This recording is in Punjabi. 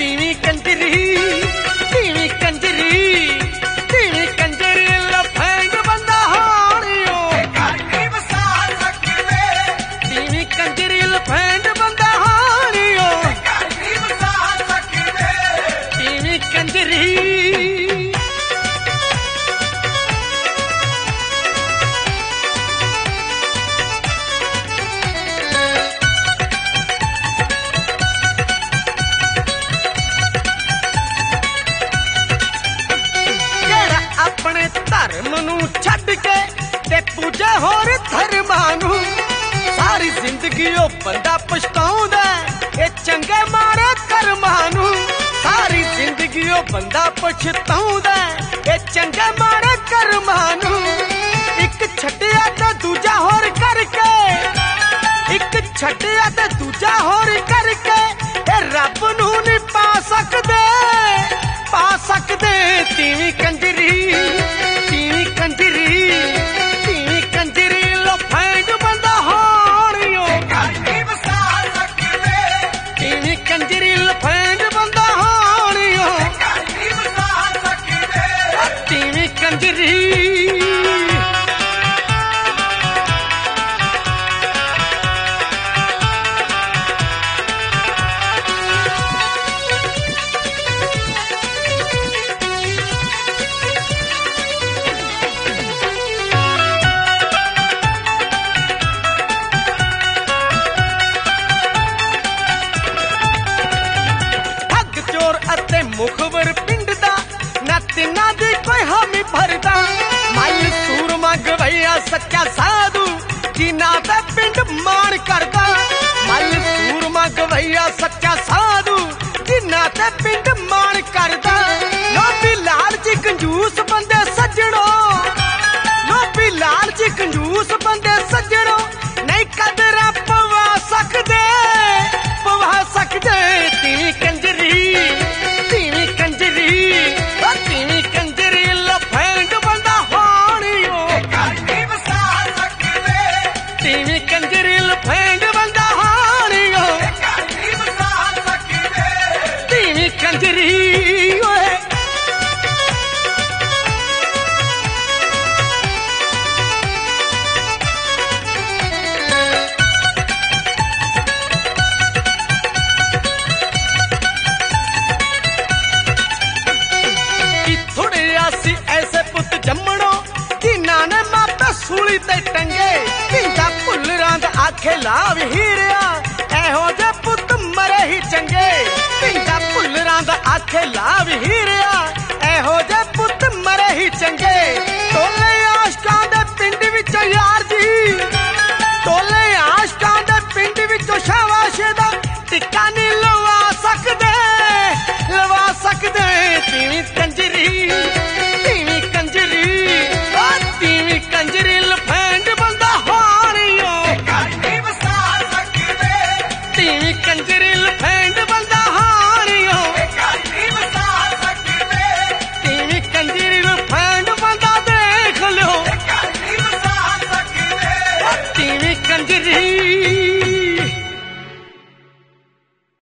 ਤੀਵੀਂ ਕੰਜਰੀ ਤੀਵੀਂ ਕੰਜਰੀ ਤੀਵੀਂ ਕੰਜਰੀ ਲਫੈਂਡ ਬੰਦਾ ਹਾਣਿਓ ਕਾਟੀ ਵਸਾ ਸਕਦੇ ਤੀਵੀਂ ਕੰਜਰੀ ਲਫੈਂਡ ਬੰਦਾ ਹਾਣਿਓ ਕਾਟੀ ਵਸਾ ਸਕਦੇ ਤੀਵੀਂ ਕੰਜਰੀ ਆਪਣੇ ਧਰਮ ਨੂੰ ਛੱਡ ਕੇ ਤੇ ਪੂਜੇ ਹੋਰ ਧਰਮਾਂ ਨੂੰ ਸਾਰੀ ਜ਼ਿੰਦਗੀ ਉਹ ਬੰਦਾ ਪਛਤਾਉਂਦਾ ਇਹ ਚੰਗੇ ਮਾਰੇ ਕਰਮਾਂ ਨੂੰ ਸਾਰੀ ਜ਼ਿੰਦਗੀ ਉਹ ਬੰਦਾ ਪਛਤਾਉਂਦਾ ਇਹ ਚੰਗੇ ਮਾਰੇ ਕਰਮਾਂ ਨੂੰ ਇੱਕ ਛੱਡਿਆ ਤੇ ਦੂਜਾ ਹੋਰ ਕਰਕੇ ਇੱਕ ਛੱਡਿਆ ਤੇ ਦੂਜਾ ਹੋਰ ਕਰਕੇ ਇਹ ਰੱਬ ਨੂੰ ਨਹੀਂ ਪਾ ਸਕਦੇ ਤੀਵੀਂ ਕੰਜਰੀ ਤੀਵੀਂ ਕੰਜਰੀ ਤੀਵੀਂ ਕੰਜਰੀ ਲਫੈਂਡ ਬੰਦਾ ਹਾਣਿਓ ਕਾਟੀ ਵਸਾ ਸਕਦੇ ਤੀਵੀਂ ਕੰਜਰੀ ਲਫੈਂਡ ਬੰਦਾ ਹਾਣਿਓ ਕਾਟੀ ਵਸਾ ਸਕਦੇ ਤੀਵੀਂ ਕੰਜਰੀ ਮੁਖਬਰ ਪਿੰਡ ਦਾ ਨਾ ਤਿੰਨਾਂ ਦੀ ਕੋਈ ਹਾਮੀ ਭਰਦਾ ਮੱਲ ਸੂਰਮਾ ਗਵਈਆ ਸੱਚਾ ਸਾਧੂ ਜਿਨ੍ਹਾਂ ਦਾ ਪਿੰਡ ਮਾਣ ਕਰਦਾ ਮੱਲ ਸੂਰਮਾ ਗਵਈਆ ਸੱਚਾ ਸਾਧੂ ਜਿਨ੍ਹਾਂ ਦਾ ਪਿੰਡ ਮਾਣ ਕਰਦਾ ਲੋਭੀ ਲਾਲਚੀ ਕੰਜੂਸ ਬੰਦੇ ਸੱਜਣੋ ਲੋਭੀ ਲਾਲਚੀ ਕੰਜੂਸ ਬੰਦੇ ਸੱਜਣੋ ਨਹੀਂ ਕਦਰਾਂ ਪਵਾ ਸਕਦੇ ਤੀਵੀਂ ਕੰਜਰੀ ਤੀਵੀਂ ਕੰਜਰੀ ਤੀਵੀਂ ਕੰਜਰੀ ਲਫੈਂਡ ਬੰਦਾ ਹਾਣਿਓ ਕਾਟੀ ਵਸਾ ਸਕਦੇ ਤੀਵੀਂ ਕੰਜਰੀ ਲਫੈਂਡ ਬੰਦਾ ਹਾਣਿਓ ਕਾਟੀ ਵਸਾ ਸਕਦੇ ਤੀਵੀਂ ਕੰਜਰੀ ਓਏ ਜੰਮਣੋ ਜਿਨ੍ਹਾਂ ਨੇ ਮਾਪੇ ਸੂਲੀ ਤੇ ਟੰਗੇ ਧੀਂਦਾ ਭੁੱਲਰਾਂ ਦਾ ਆਖੇ ਲਾਭ ਹੀਰਿਆ ਇਹੋ ਜਿਹੇ ਪੁੱਤ ਮਰੇ ਹੀ ਚੰਗੇ ਧੀਂਦਾ ਭੁੱਲਰਾਂ ਦਾ ਆਖੇ ਲਾਭ ਹੀਰਿਆ